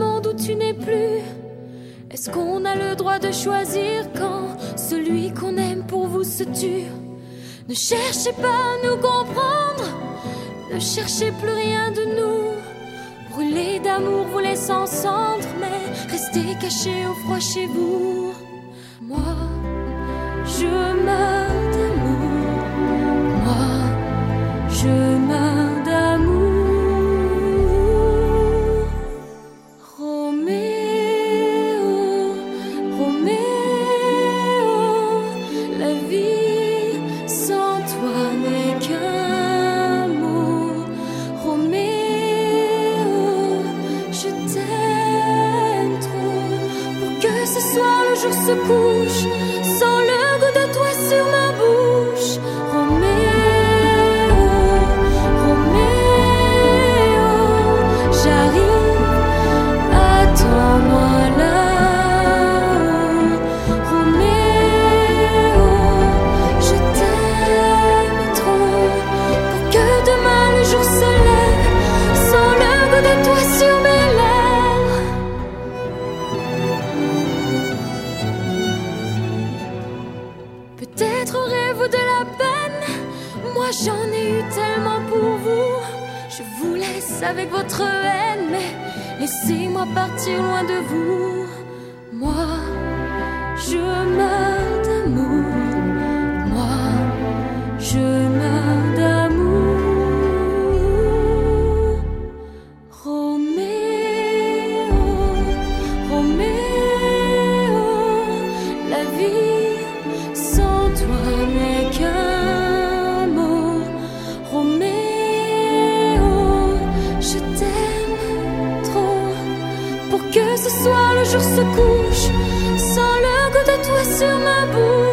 monde où tu n'es plus? Est-ce qu'on a le droit de choisir quand celui qu'on aime pour vous se tue? Ne cherchez pas à nous comprendre, ne cherchez plus rien de nous. Brûlez d'amour, vous laissant cendre, mais restez cachés au froid chez vous. Moi, je meurs d'amour. Moi, je meurs d'amour. Roméo, Roméo, la vie sans toi n'est qu'un mot. Roméo, je t'aime trop pour que ce soir le jour se couche sans le goût de toi sur ma bouche. Roméo, Roméo, j'arrive, attends-moi là. Roméo, je t'aime trop pour que demain le jour se lève sans le goût de toi sur mes lèvres. Peut-être aurez-vous de la peine, moi j'en ai eu tellement pour vous. Je vous laisse avec votre haine, mais laissez-moi partir loin de vous. Moi, je meurs d'amour. Moi, je meurs d'amour. Roméo, Roméo, la vie sans toi n'est qu'un mot. Roméo, je t'aime trop pour que ce soir le jour se couche sans le goût de toi sur ma bouche.